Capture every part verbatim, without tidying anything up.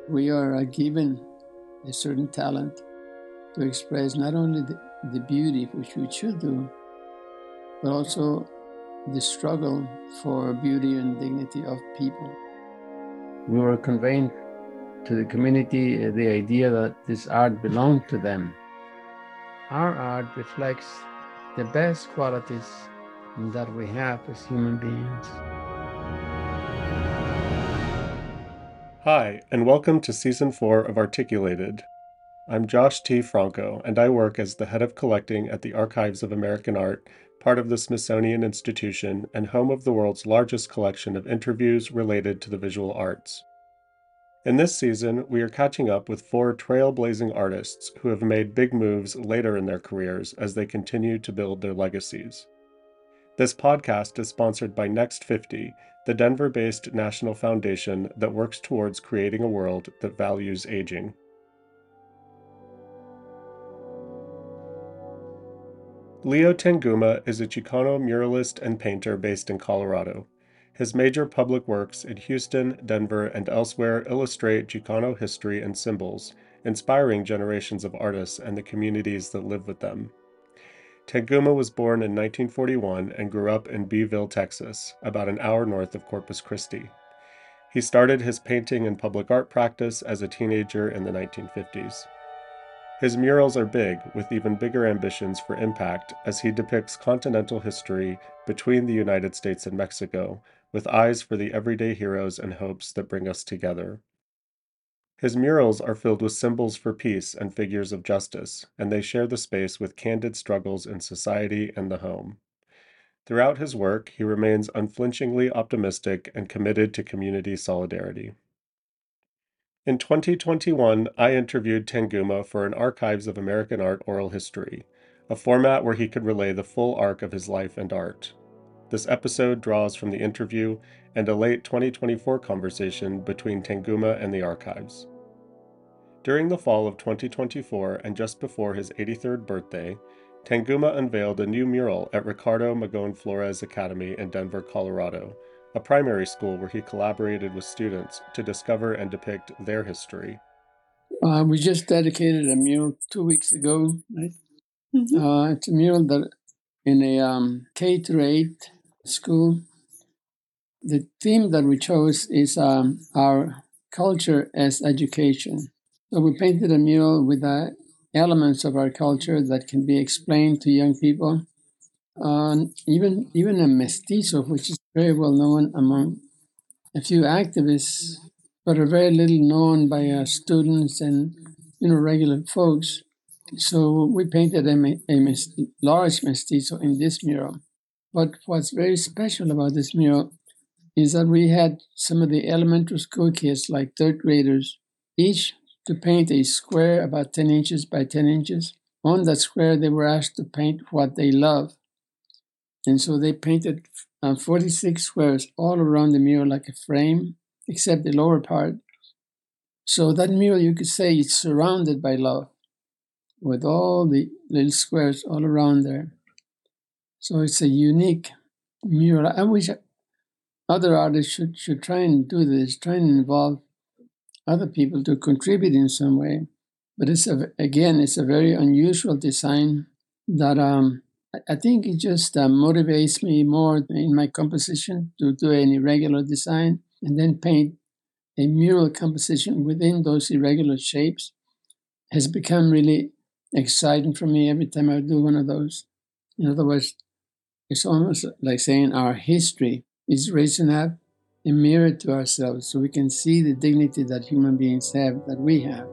We are uh, given a certain talent to express not only the, the beauty, which we should do, but also the struggle for beauty and dignity of people. We were conveying to the community uh, the idea that this art belonged to them. Our art reflects the best qualities that we have as human beings. Hi, and welcome to Season four of Articulated. I'm Josh T. Franco, and I work as the head of collecting at the Archives of American Art, part of the Smithsonian Institution and home of the world's largest collection of interviews related to the visual arts. In this season, we are catching up with four trailblazing artists who have made big moves later in their careers as they continue to build their legacies. This podcast is sponsored by Next fifty, the Denver-based national foundation that works towards creating a world that values aging. Leo Tanguma is a Chicano muralist and painter based in Colorado. His major public works in Houston, Denver, and elsewhere illustrate Chicano history and symbols, inspiring generations of artists and the communities that live with them. Tanguma was born in nineteen forty-one and grew up in Beeville, Texas, about an hour north of Corpus Christi. He started his painting and public art practice as a teenager in the nineteen fifties. His murals are big, with even bigger ambitions for impact, as he depicts continental history between the United States and Mexico, with eyes for the everyday heroes and hopes that bring us together. His murals are filled with symbols for peace and figures of justice, and they share the space with candid struggles in society and the home. Throughout his work, he remains unflinchingly optimistic and committed to community solidarity. In twenty twenty-one, I interviewed Tanguma for an Archives of American Art oral history, a format where he could relay the full arc of his life and art. This episode draws from the interview and a late twenty twenty-four conversation between Tanguma and the archives. During the fall of twenty twenty-four and just before his eighty-third birthday, Tanguma unveiled a new mural at Ricardo Magón Flores Academy in Denver, Colorado, a primary school where he collaborated with students to discover and depict their history. Uh, we just dedicated a mural two weeks ago, right? Mm-hmm. Uh, it's a mural that in a um, K through eight school. The theme that we chose is um, our culture as education. So we painted a mural with uh, elements of our culture that can be explained to young people. Uh, even even a mestizo, which is very well known among a few activists, but are very little known by uh, students and you know regular folks. So we painted a, a mest- large mestizo in this mural. But what's very special about this mural is that we had some of the elementary school kids, like third graders, each to paint a square about ten inches by ten inches. On that square, they were asked to paint what they love. And so they painted uh, forty-six squares all around the mural like a frame, except the lower part. So that mural, you could say, is surrounded by love, with all the little squares all around there. So it's a unique mural. I wish other artists should, should try and do this, try and involve other people to contribute in some way. But it's a, again, it's a very unusual design that um, I think it just uh, motivates me more in my composition to do an irregular design and then paint a mural composition within those irregular shapes has become really exciting for me every time I do one of those. In other words, it's almost like saying our history is raising up a mirror to ourselves so we can see the dignity that human beings have, that we have.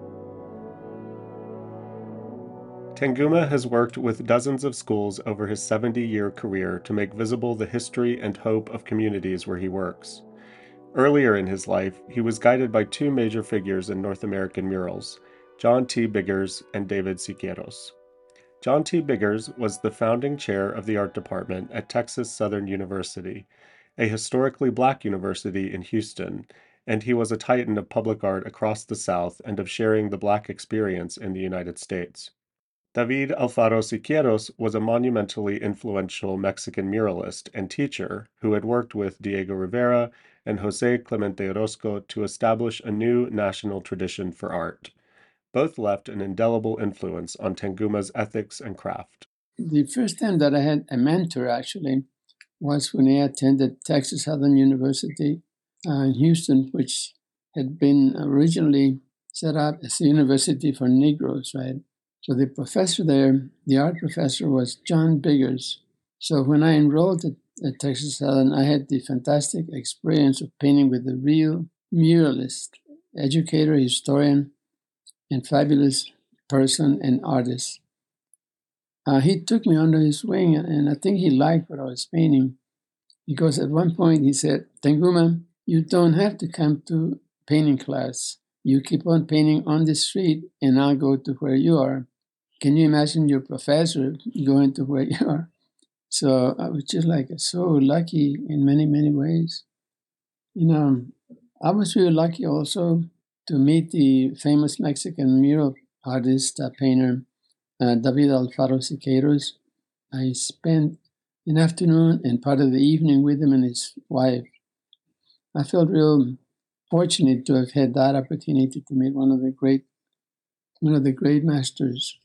Tanguma has worked with dozens of schools over his seventy-year career to make visible the history and hope of communities where he works. Earlier in his life, he was guided by two major figures in North American murals, John T. Biggers and David Siqueiros. John T. Biggers was the founding chair of the art department at Texas Southern University, a historically black university in Houston, and he was a titan of public art across the South and of sharing the black experience in the United States. David Alfaro Siqueiros was a monumentally influential Mexican muralist and teacher who had worked with Diego Rivera and Jose Clemente Orozco to establish a new national tradition for art. Both left an indelible influence on Tenguma's ethics and craft. The first time that I had a mentor, actually, was when I attended Texas Southern University uh, in Houston, which had been originally set up as a university for Negroes, right? So the professor there, the art professor, was John Biggers. So when I enrolled at, at Texas Southern, I had the fantastic experience of painting with a real muralist, educator, historian, and fabulous person and artist. Uh, he took me under his wing, and I think he liked what I was painting, because at one point he said, Tenguma, you don't have to come to painting class. You keep on painting on the street, and I'll go to where you are. Can you imagine your professor going to where you are? So I was just like so lucky in many, many ways. You know, I was really lucky also to meet the famous Mexican mural artist, uh, painter, uh, David Alfaro Siqueiros. I spent an afternoon and part of the evening with him and his wife. I felt real fortunate to have had that opportunity to meet one of the great, one of the great masters.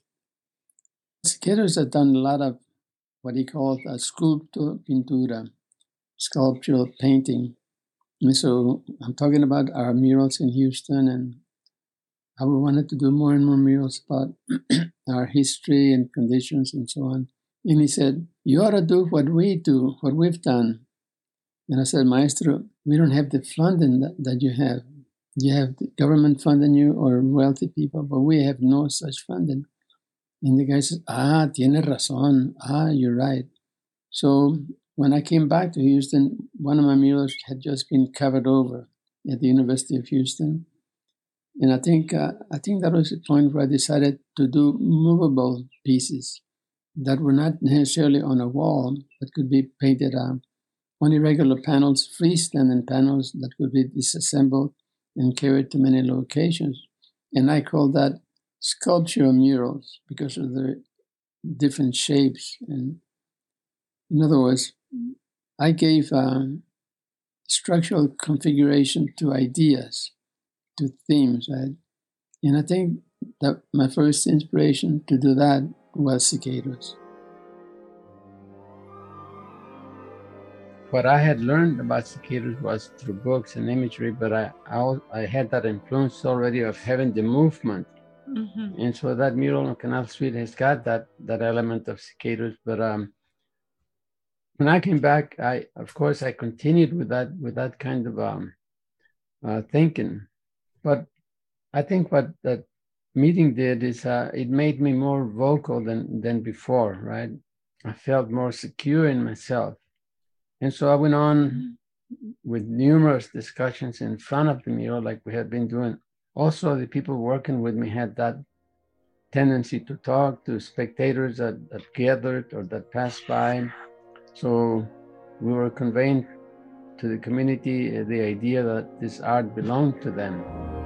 Siqueiros had done a lot of what he called a sculptura pintura, sculptural painting. And so I'm talking about our murals in Houston, and how we wanted to do more and more murals about our history and conditions and so on. And he said, you ought to do what we do, what we've done. And I said, Maestro, we don't have the funding that, that you have. You have the government funding you or wealthy people, but we have no such funding. And the guy says, ah, tiene razón. Ah, you're right. So when I came back to Houston, one of my murals had just been covered over at the University of Houston. And I think uh, I think that was the point where I decided to do movable pieces that were not necessarily on a wall, but could be painted uh, on irregular panels, freestanding panels that could be disassembled and carried to many locations. And I call that sculptural murals because of their different shapes. And in other words, I gave um, structural configuration to ideas, to themes, right? And I think that my first inspiration to do that was Siqueiros. What I had learned about Siqueiros was through books and imagery, but I, I, I had that influence already of having the movement. Mm-hmm. And so that mural on Canal Street has got that that element of Siqueiros. But um, when I came back, I of course I continued with that with that kind of um, uh, thinking. But I think what that meeting did is uh, it made me more vocal than than before. Right? I felt more secure in myself, and so I went on with numerous discussions in front of the mural, like we had been doing. Also, the people working with me had that tendency to talk to spectators that, that gathered or that passed by. So we were conveying to the community the idea that this art belonged to them.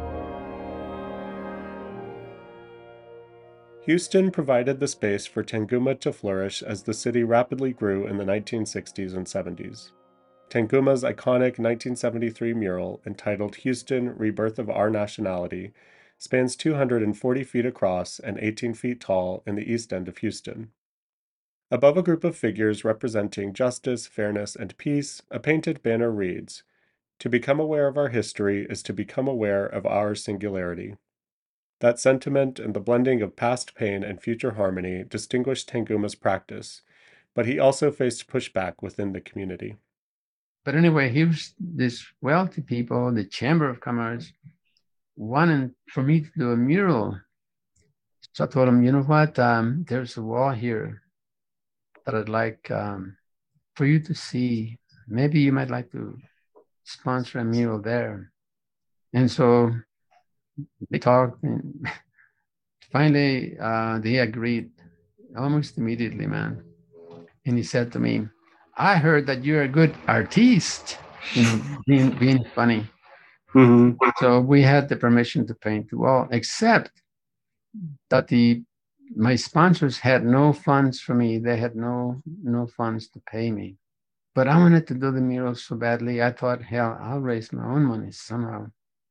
Houston provided the space for Tenguma to flourish as the city rapidly grew in the nineteen sixties and seventies. Tenguma's iconic nineteen seventy-three mural, entitled Houston, Rebirth of Our Nationality, spans two hundred forty feet across and eighteen feet tall in the east end of Houston. Above a group of figures representing justice, fairness, and peace, a painted banner reads, "To become aware of our history is to become aware of our singularity." That sentiment and the blending of past pain and future harmony distinguished Tenguma's practice, but he also faced pushback within the community. But anyway, here's this wealthy people, the Chamber of Commerce, wanting for me to do a mural. So I told them, you know what, um, there's a wall here that I'd like um, for you to see. Maybe you might like to sponsor a mural there. And so they talked, and finally uh, they agreed almost immediately, man. And he said to me, I heard that you're a good artist, you know, being, being funny. Mm-hmm. So we had the permission to paint the wall, except that the my sponsors had no funds for me. They had no no funds to pay me. But I wanted to do the murals so badly. I thought, hell, I'll raise my own money somehow.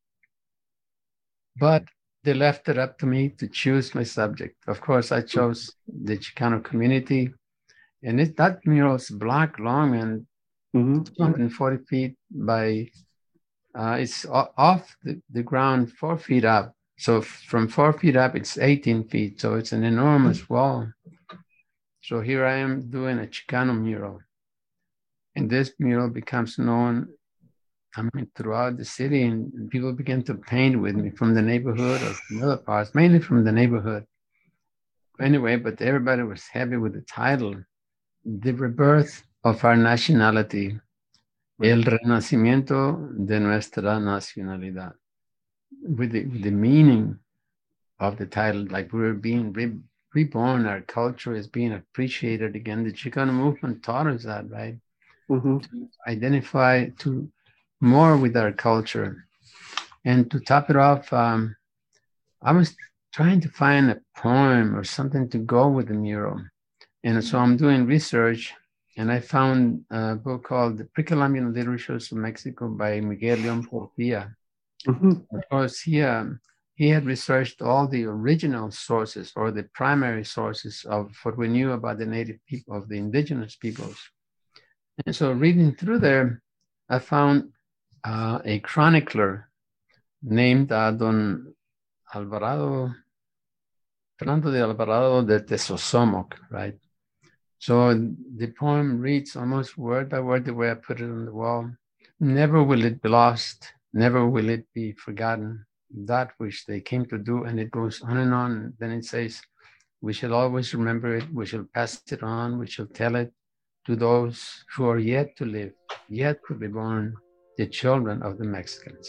But they left it up to me to choose my subject. Of course, I chose the Chicano community. And it, that mural is block long and mm-hmm. two hundred forty feet by, uh, it's off the, the ground four feet up. So from four feet up, it's eighteen feet. So it's an enormous wall. So here I am doing a Chicano mural. And this mural becomes known, I mean, throughout the city, and people begin to paint with me from the neighborhood or from other parts, mainly from the neighborhood. Anyway, but everybody was happy with the title, The Rebirth of Our Nationality, El Renacimiento de Nuestra Nacionalidad. With the, with the meaning of the title, like we're being re- reborn, our culture is being appreciated again. The Chicano movement taught us that, right? Mm-hmm. To identify to more with our culture. And to top it off, um, I was trying to find a poem or something to go with the mural. And so I'm doing research, and I found a book called The Pre-Columbian Literatures of Mexico by Miguel León Portilla. Mm-hmm. Of course, he, um, he had researched all the original sources or the primary sources of what we knew about the native people, of the indigenous peoples. And so reading through there, I found uh, a chronicler named uh, Don Alvarado, Fernando de Alvarado de Tezosomoc, right? So the poem reads almost word by word the way I put it on the wall. Never will it be lost, never will it be forgotten, that which they came to do, and it goes on and on. Then it says, we shall always remember it, we shall pass it on, we shall tell it to those who are yet to live, yet to be born, the children of the Mexicans.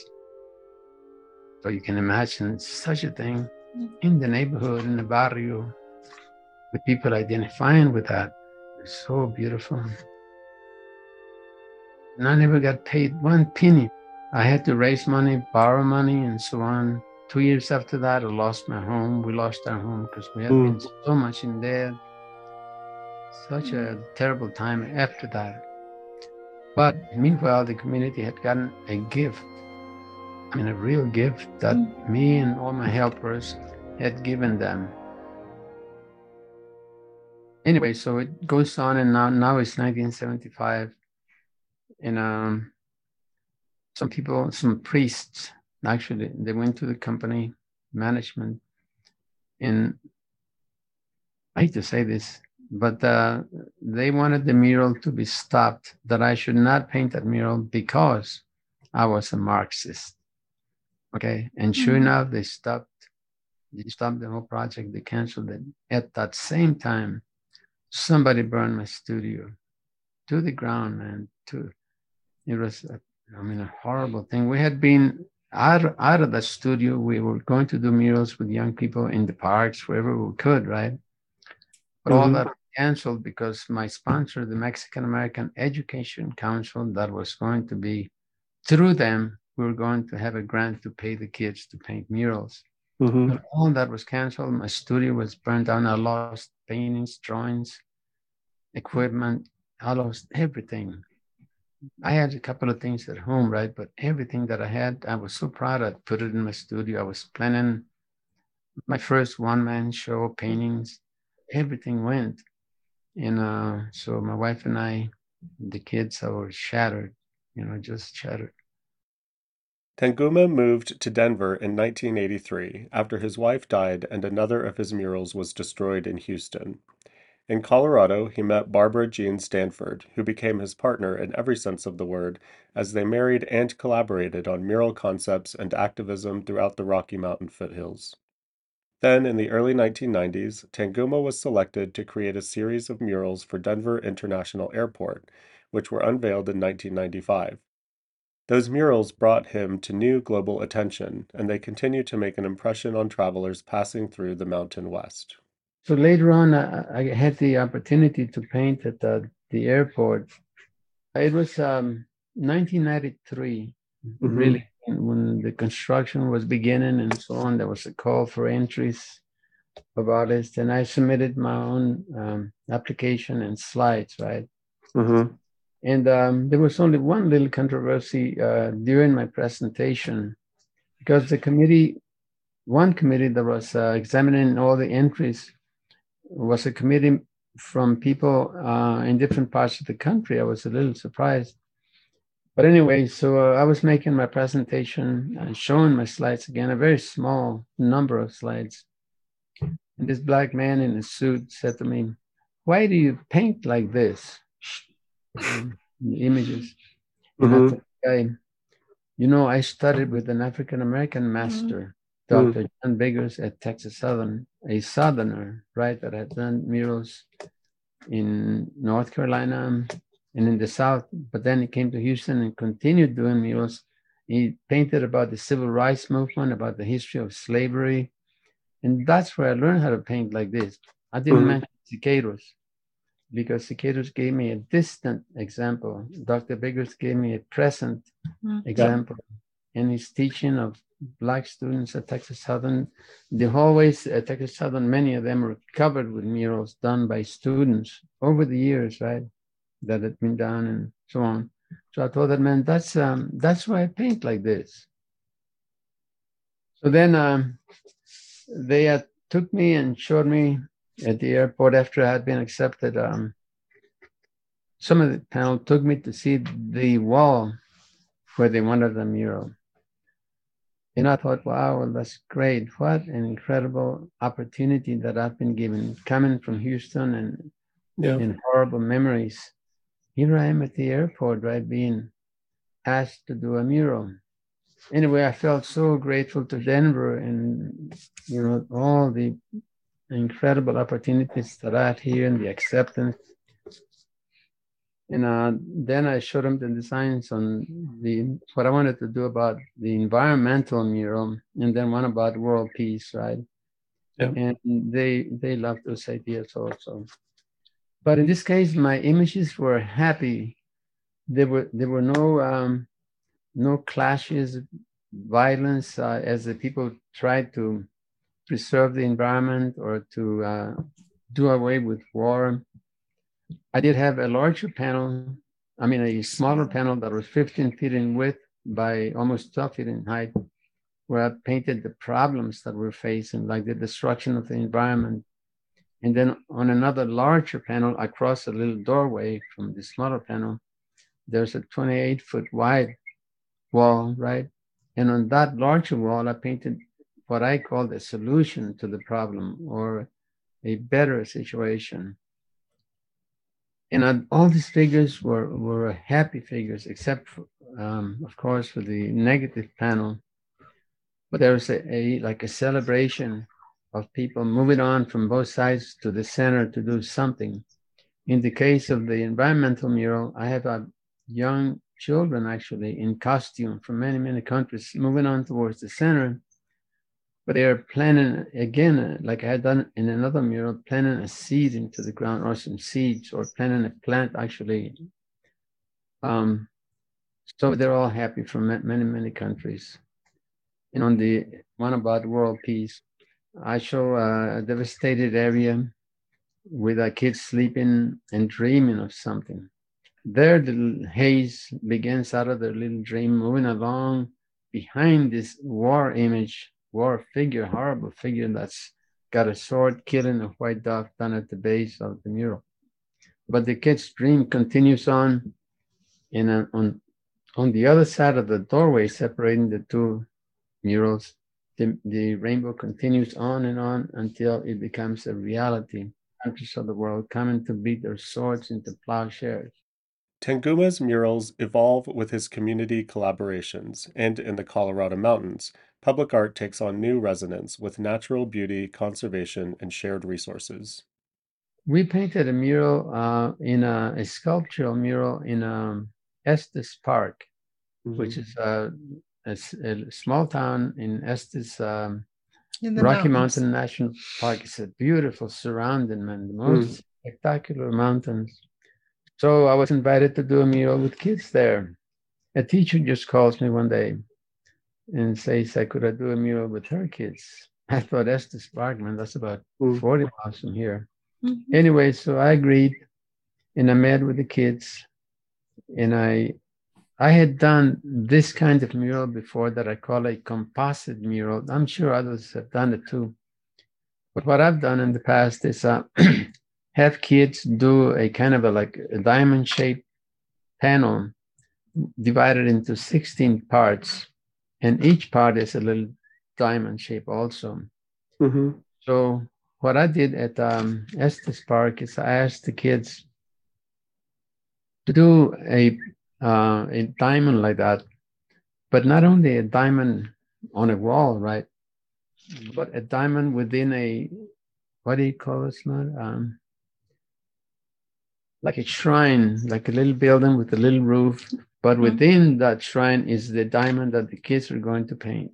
So you can imagine such a thing in the neighborhood, in the barrio, with people identifying with that. It's so beautiful. And I never got paid one penny. I had to raise money, borrow money, and so on. Two years after that, I lost my home. We lost our home because we had mm. been so much in debt. Such a terrible time after that. But meanwhile, the community had gotten a gift. I mean, a real gift that mm. me and all my helpers had given them. Anyway, so it goes on, and now, now it's nineteen seventy-five. And um, some people, some priests, actually, they went to the company management. And I hate to say this, but uh, they wanted the mural to be stopped, that I should not paint that mural because I was a Marxist. Okay, and sure mm-hmm. enough, they stopped, they stopped the whole project, they canceled it. At that same time, somebody burned my studio to the ground, man. To it was, a, I mean, a horrible thing. We had been out, out of that studio. We were going to do murals with young people in the parks, wherever we could, right? But mm-hmm. all that was canceled because my sponsor, the Mexican American Education Council, that was going to be, through them, we were going to have a grant to pay the kids to paint murals. Mm-hmm. But all that was canceled. My studio was burned down. I lost paintings, drawings, equipment. I lost everything. I had a couple of things at home, right? But everything that I had, I was so proud. I put it in my studio. I was planning my first one-man show, paintings. Everything went. And uh, so my wife and I, the kids, I were shattered, you know, just shattered. Tanguma moved to Denver in nineteen eighty-three after his wife died and another of his murals was destroyed in Houston. In Colorado, he met Barbara Jean Stanford, who became his partner in every sense of the word, as they married and collaborated on mural concepts and activism throughout the Rocky Mountain foothills. Then, in the early nineteen nineties, Tanguma was selected to create a series of murals for Denver International Airport, which were unveiled in nineteen ninety-five. Those murals brought him to new global attention, and they continue to make an impression on travelers passing through the Mountain West. So later on, I, I had the opportunity to paint at the, the airport. It was um, nineteen ninety-three, mm-hmm. really, when the construction was beginning and so on. There was a call for entries. of artists, and I submitted my own um, application and slides, right? Mm-hmm. And um, there was only one little controversy uh, during my presentation, because the committee, one committee that was uh, examining all the entries, was a committee from people uh, in different parts of the country. I was a little surprised. But anyway, so uh, I was making my presentation and showing my slides again, a very small number of slides. And this black man in a suit said to me, "Why do you paint like this?" Um, the images. And I Mm-hmm. told the guy, "You know, I studied with an African American master, Mm-hmm. Doctor John Biggers at Texas Southern, a Southerner, right, that had done murals in North Carolina and in the South. But then he came to Houston and continued doing murals. He painted about the civil rights movement, about the history of slavery. And that's where I learned how to paint like this. I didn't Mm-hmm. mention Siqueiros, because Siqueiros gave me a distant example. Doctor Biggers gave me a present Mm. example. In his teaching of Black students at Texas Southern, the hallways at Texas Southern, many of them were covered with murals done by students over the years, right? That had been done and so on. So I told that man, that's um, that's why I paint like this. So then um, they uh, took me and showed me at the airport after I had been accepted. Um, some of the panel took me to see the wall where they wanted a mural. And I thought, wow, well, that's great. What an incredible opportunity that I've been given, coming from Houston and Yeah. in horrible memories. Here I am at the airport, right, being asked to do a mural. Anyway, I felt so grateful to Denver and, you know, all the incredible opportunities that I had here and the acceptance. And uh, then I showed them the designs on the what I wanted to do about the environmental mural, and then one about world peace, right? Yeah. And they they loved those ideas also. But in this case, my images were happy. There were there were no um, no clashes, violence, uh, as the people tried to preserve the environment or to uh, do away with war. I did have a larger panel, I mean, a smaller panel that was fifteen feet in width by almost twelve feet in height, where I painted the problems that we're facing, like the destruction of the environment. And then on another larger panel, across a little doorway from the smaller panel, there's a twenty-eight foot wide wall, right? And on that larger wall, I painted what I call the solution to the problem, or a better situation. And uh, all these figures were, were happy figures, except for, um, of course, for the negative panel. But there was a, a like a celebration of people moving on from both sides to the center to do something. In the case of the environmental mural, I have uh, young children actually in costume from many, many countries moving on towards the center. But they are planting again, uh, like I had done in another mural, planting a seed into the ground, or some seeds, or planting a plant actually. Um, so they're all happy from many, many countries. And on the one about world peace, I show a devastated area with our kids sleeping and dreaming of something. There, the haze begins out of their little dream, moving along behind this war image, war figure, horrible figure that's got a sword killing a white dove down at the base of the mural. But the kid's dream continues on, and uh, on, on the other side of the doorway separating the two murals, the, the rainbow continues on and on until it becomes a reality. Countries of the world coming to beat their swords into plowshares. Tanguma's murals evolve with his community collaborations, and in the Colorado Mountains, public art takes on new resonance with natural beauty, conservation, and shared resources. We painted a mural uh, in a, a sculptural mural in um, Estes Park, mm-hmm. which is uh, a, a small town in Estes, um, in the Rocky mountains. Mountain National Park. It's a beautiful surrounding, man, the most mm. spectacular mountains. So I was invited to do a mural with kids there. A teacher just calls me one day and says, I could I do a mural with her kids? I thought Estes Park, man, that's about Mm. forty miles from here. Mhm. Anyway, so I agreed, and I met with the kids, and I I had done this kind of mural before that I call a composite mural. I'm sure others have done it too. But what I've done in the past is uh, have kids do a kind of a like a diamond shaped panel divided into sixteen parts, and each part is a little diamond shape also. Mm-hmm. So what I did at um, Estes Park is I asked the kids to do a uh, a diamond like that, but not only a diamond on a wall, right? But a diamond within a, what do you call it, not um, like a shrine, like a little building with a little roof, but within that shrine is the diamond that the kids are going to paint.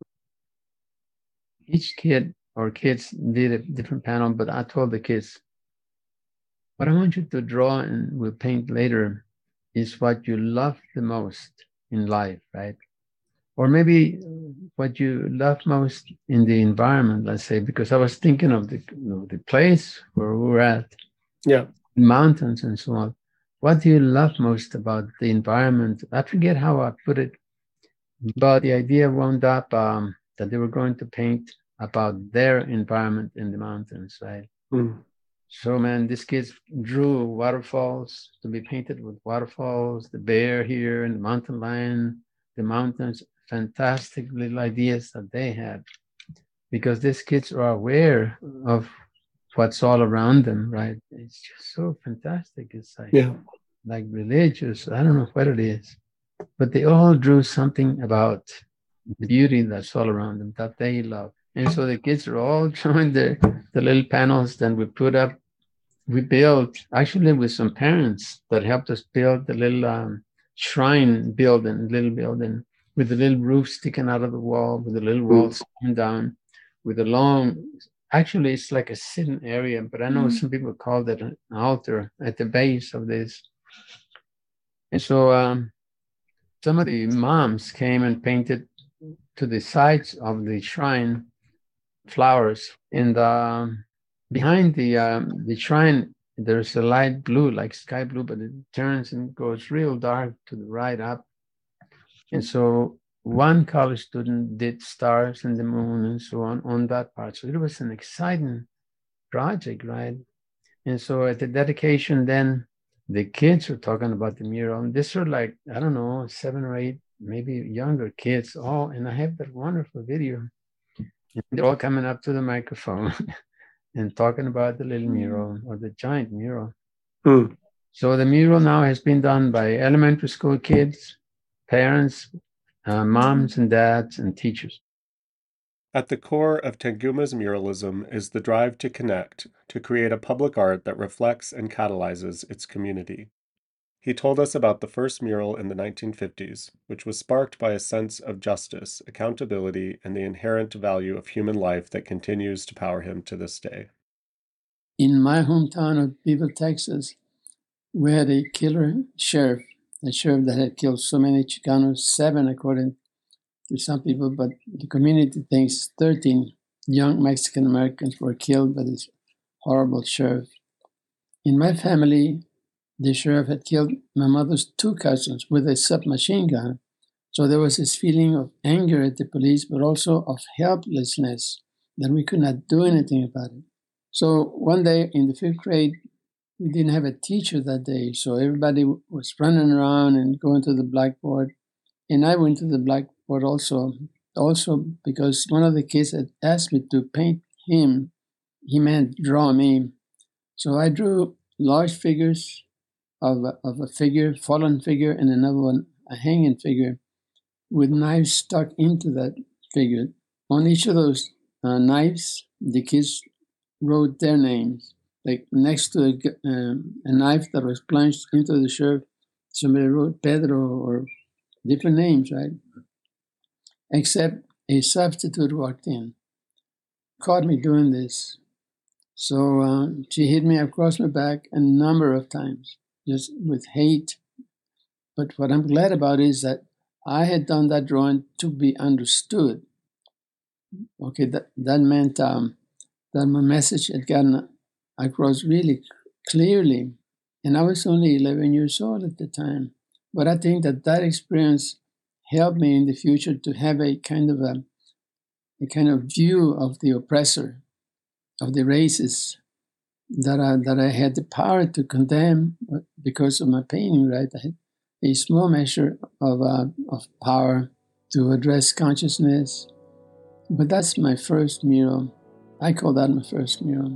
Each kid or kids did a different panel, but I told the kids, what I want you to draw and we'll paint later is what you love the most in life, right? Or maybe what you love most in the environment, let's say, because I was thinking of the, you know, the place where we were at, Yeah. mountains and so on. What do you love most about the environment? I forget how I put it, but the idea wound up um, that they were going to paint about their environment in the mountains, right? Mm. So, man, these kids drew waterfalls to be painted with waterfalls, the bear here and the mountain lion, the mountains, fantastic little ideas that they had. Because these kids are aware of what's all around them, right? It's just so fantastic. It's like, Yeah. like religious, I don't know what it is. But they all drew something about the beauty that's all around them that they love. And so the kids are all drawing the, the little panels that we put up. We built, actually with some parents that helped us build the little um, shrine building, little building with the little roof sticking out of the wall, with the little walls coming down, with a long, actually it's like a sitting area, but I know some people call that an altar at the base of this. And so um, some of the moms came and painted to the sides of the shrine flowers. And um, behind the um, the shrine, there's a light blue, like sky blue, but it turns and goes real dark to the right up. And so one college student did stars and the moon and so on on that part. So it was an exciting project, right? And so at the dedication, then the kids were talking about the mural. And these are like, I don't know, seven or eight, maybe younger kids. Oh, and I have that wonderful video. And they're all coming up to the microphone and talking about the little mural or the giant mural. Mm. So the mural now has been done by elementary school kids, parents, uh, moms and dads, and teachers. At the core of Tanguma's muralism is the drive to connect, to create a public art that reflects and catalyzes its community. He told us about the first mural in the nineteen fifties, which was sparked by a sense of justice, accountability, and the inherent value of human life that continues to power him to this day. In my hometown of Beaver, Texas, we had a killer sheriff, a sheriff that had killed so many Chicanos, seven according to some people, but the community thinks thirteen young Mexican Americans were killed by this horrible sheriff. In my family, the sheriff had killed my mother's two cousins with a submachine gun. So there was this feeling of anger at the police, but also of helplessness that we could not do anything about it. So one day in the fifth grade, we didn't have a teacher that day. So everybody was running around and going to the blackboard. And I went to the blackboard also, also because one of the kids had asked me to paint him. He meant draw me. So I drew large figures of a, of a figure, fallen figure, and another one, a hanging figure, with knives stuck into that figure. On each of those uh, knives, the kids wrote their names. Like next to a, um, a knife that was plunged into the shirt, somebody wrote Pedro or different names, right? Except a substitute walked in, caught me doing this. So uh, she hit me across my back a number of times, just with hate. But what I'm glad about is that I had done that drawing to be understood. okay, that, that meant um, that my message had gotten across really clearly. And I was only eleven years old at the time. But I think that that experience helped me in the future to have a kind of a, a kind of view of the oppressor, of the racists, that I, that I had the power to condemn because of my painting, right? I had a small measure of, uh, of power to address consciousness. But that's my first mural. I call that my first mural.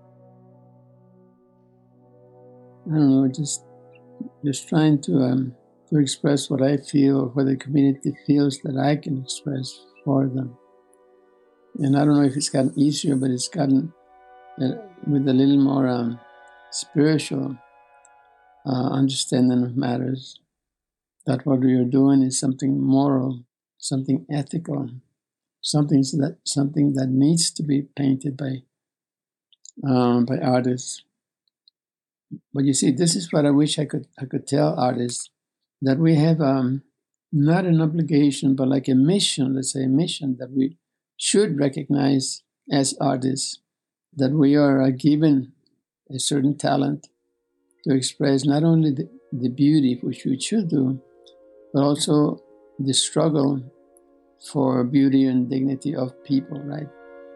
I don't know, just just trying to um, to express what I feel or what the community feels that I can express for them. And I don't know if it's gotten easier, but it's gotten uh, with a little more um, spiritual uh, understanding of matters. That what you're doing is something moral, something ethical, something that something that needs to be painted by um, by artists. But you see, this is what I wish I could I could tell artists, that we have um, not an obligation, but like a mission. Let's say a mission that we should recognize as artists, that we are uh, given a certain talent to express not only the, the beauty, which we should do, but also the struggle for beauty and dignity of people, right?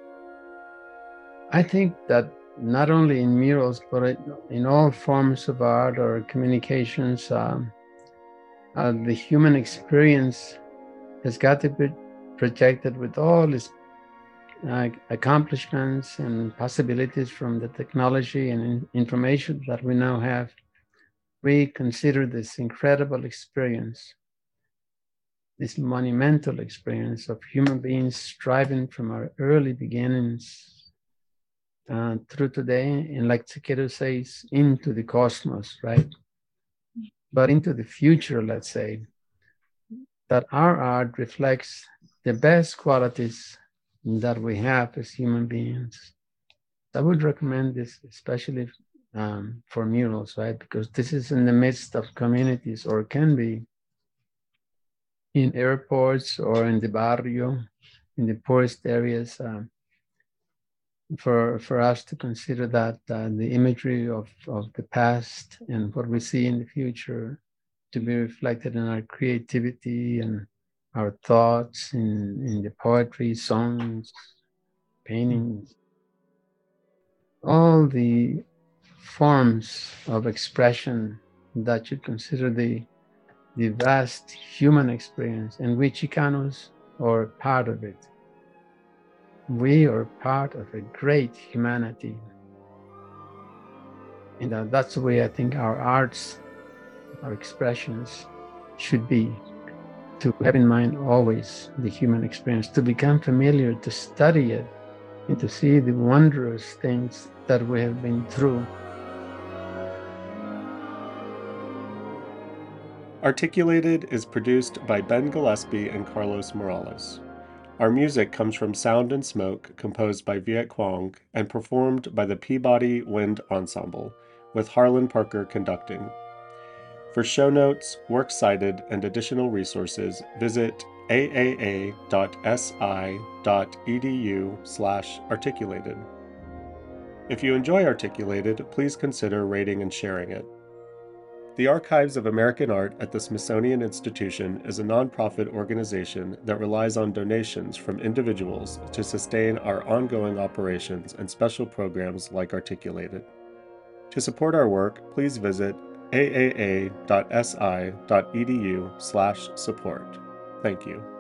I think that not only in murals, but in all forms of art or communications, um, uh, the human experience has got to be projected with all its uh, accomplishments and possibilities from the technology and information that we now have. We consider this incredible experience, this monumental experience of human beings striving from our early beginnings uh, through today, and like Takeru says, into the cosmos, right? But into the future, let's say, that our art reflects the best qualities that we have as human beings. I would recommend this, especially um, for murals, right? Because this is in the midst of communities, or can be in airports or in the barrio, in the poorest areas. Um, for for us to consider that uh, the imagery of, of the past and what we see in the future to be reflected in our creativity and our thoughts in, in the poetry, songs, paintings, all the forms of expression that should consider the the vast human experience, and we Chicanos are part of it. We are part of a great humanity. And uh, that's the way I think our arts, our expressions should be, to have in mind always the human experience, to become familiar, to study it, and to see the wondrous things that we have been through. Articulated is produced by Ben Gillespie and Carlos Morales. Our music comes from Sound and Smoke, composed by Viet Quang and performed by the Peabody Wind Ensemble, with Harlan Parker conducting. For show notes, works cited, and additional resources, visit a a a dot s i dot e d u slash articulated. If you enjoy Articulated, please consider rating and sharing it. The Archives of American Art at the Smithsonian Institution is a nonprofit organization that relies on donations from individuals to sustain our ongoing operations and special programs like Articulated. To support our work, please visit a a a dot s i dot e d u slash support. Thank you.